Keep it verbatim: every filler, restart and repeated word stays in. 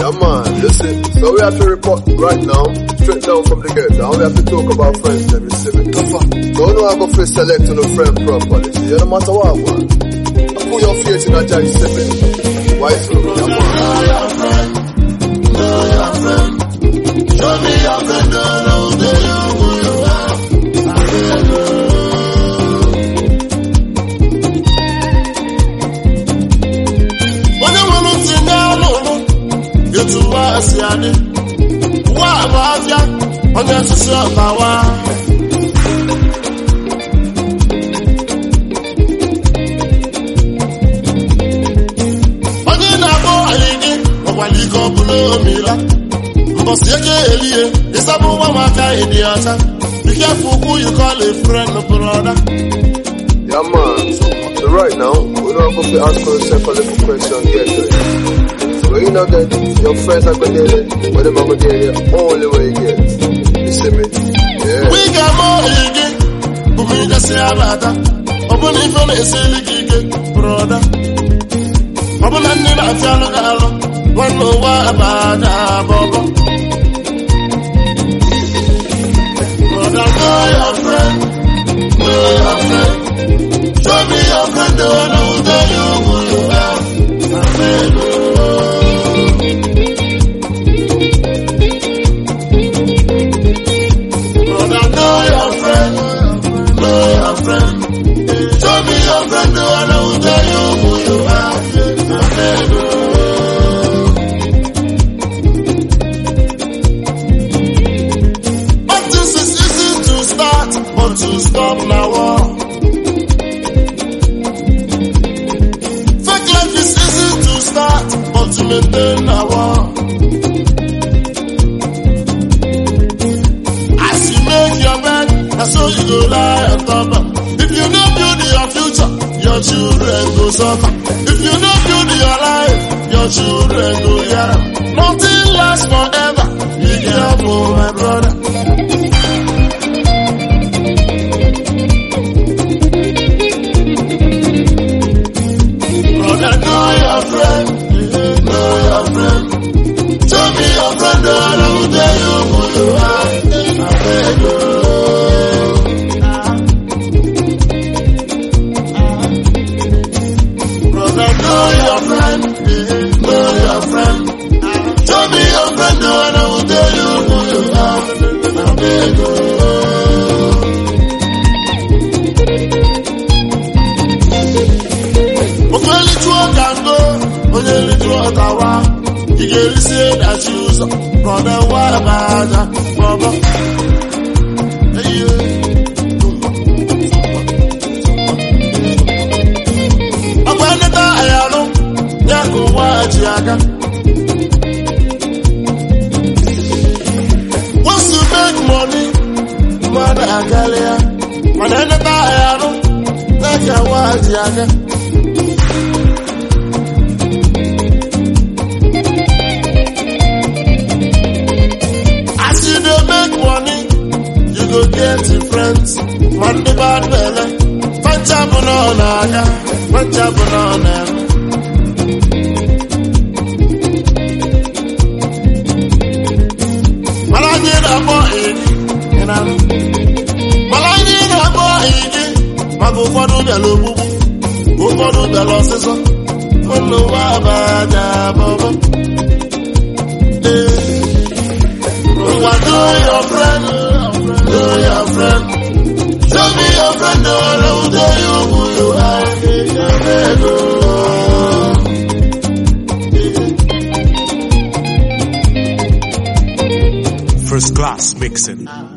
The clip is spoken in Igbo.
Yeah, man, listen. So we have to report right now, straight down from the gate. Now we have to talk about friends, them, you see me? Don't know how to feel select on a friend properly. See, you no matter what, man. Put your faith in a judge, see me? Why so? Yeah, man. Know your friend, know your friend. Show me your friend, don't know who you, who you are. I will know. When you want to see now, you to us, Yanni. What about ya? On your sister, power. It's a woman, my guy, idiota. Be careful who you call a friend or brother. Yeah, man. So right now, we don't have to ask yourself a little question yet. So when you know that your friends are going to get it, but them are going to get it only way you get it. You see me? Yeah. We got more again. But we just say about that. Open if you're a silly gig, brother. Open and then I tell you, one know what about that, Bobo. Brother, know your friend, know your friend. Show me your friend, don't know that you who you are. Amen. Brother, know your friend, know your friend. Show me your friend, don't know that you who you are. Amen. To stop now, war. Fake life is easy to start, but to maintain now, war. As you make your bed, that's how you go lie on top of. If you don't build your future, your children go suffer. If you don't build your life, your children go yara. Nothing lasts forever. Be careful, my brother. You get say that you so, brother, what about that, brother? Hey, I'm gonna die, I know. Yeah, go watch Yaga. Once you make money, mother, I got ya. I'm gonna die, I know. Yeah, go watch Yaga. Get your friends, man the bad belly. Find trouble on aga, find trouble on them. Malani na boy, you know. Malani na boy, mago fado de lo bubu, go fado de lo seso. Ono wa ba da baba. Eh, what do your friend? Know your friend. Show me your friend, don't know that you who you are. First class mixing.